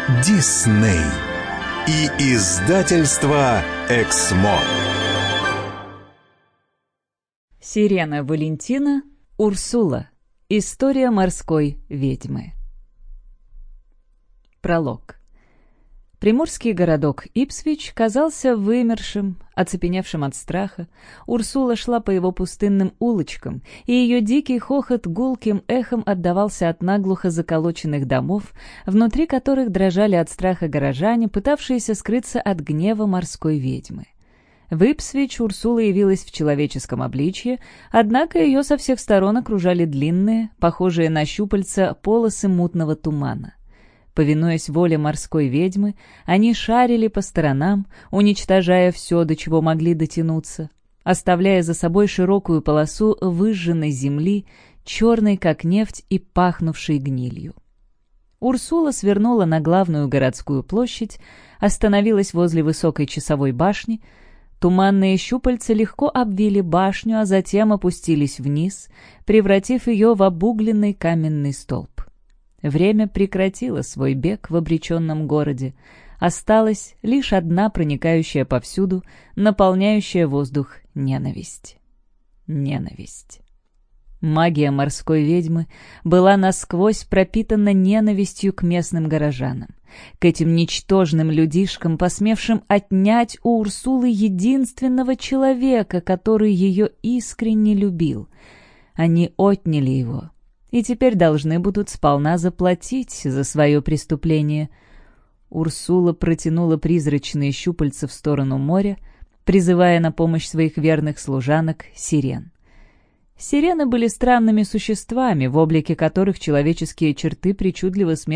Дисней и издательство «Эксмо». Сирена Валентина, Урсула. История морской ведьмы. Пролог. Приморский городок Ипсвич казался вымершим, оцепеневшим от страха. Урсула шла по его пустынным улочкам, и ее дикий хохот гулким эхом отдавался от наглухо заколоченных домов, внутри которых дрожали от страха горожане, пытавшиеся скрыться от гнева морской ведьмы. В Ипсвич Урсула явилась в человеческом обличье, однако ее со всех сторон окружали длинные, похожие на щупальца, полосы мутного тумана. Повинуясь воле морской ведьмы, они шарили по сторонам, уничтожая все, до чего могли дотянуться, оставляя за собой широкую полосу выжженной земли, черной как нефть и пахнувшей гнилью. Урсула свернула на главную городскую площадь, остановилась возле высокой часовой башни. Туманные щупальца легко обвили башню, а затем опустились вниз, превратив ее в обугленный каменный столб. Время прекратило свой бег в обреченном городе. Осталась лишь одна проникающая повсюду, наполняющая воздух ненависть. Ненависть. Магия морской ведьмы была насквозь пропитана ненавистью к местным горожанам, к этим ничтожным людишкам, посмевшим отнять у Урсулы единственного человека, который ее искренне любил. Они отняли его, и теперь должны будут сполна заплатить за свое преступление. Урсула протянула призрачные щупальца в сторону моря, призывая на помощь своих верных служанок сирен. Сирены были странными существами, в облике которых человеческие черты причудливо смешивались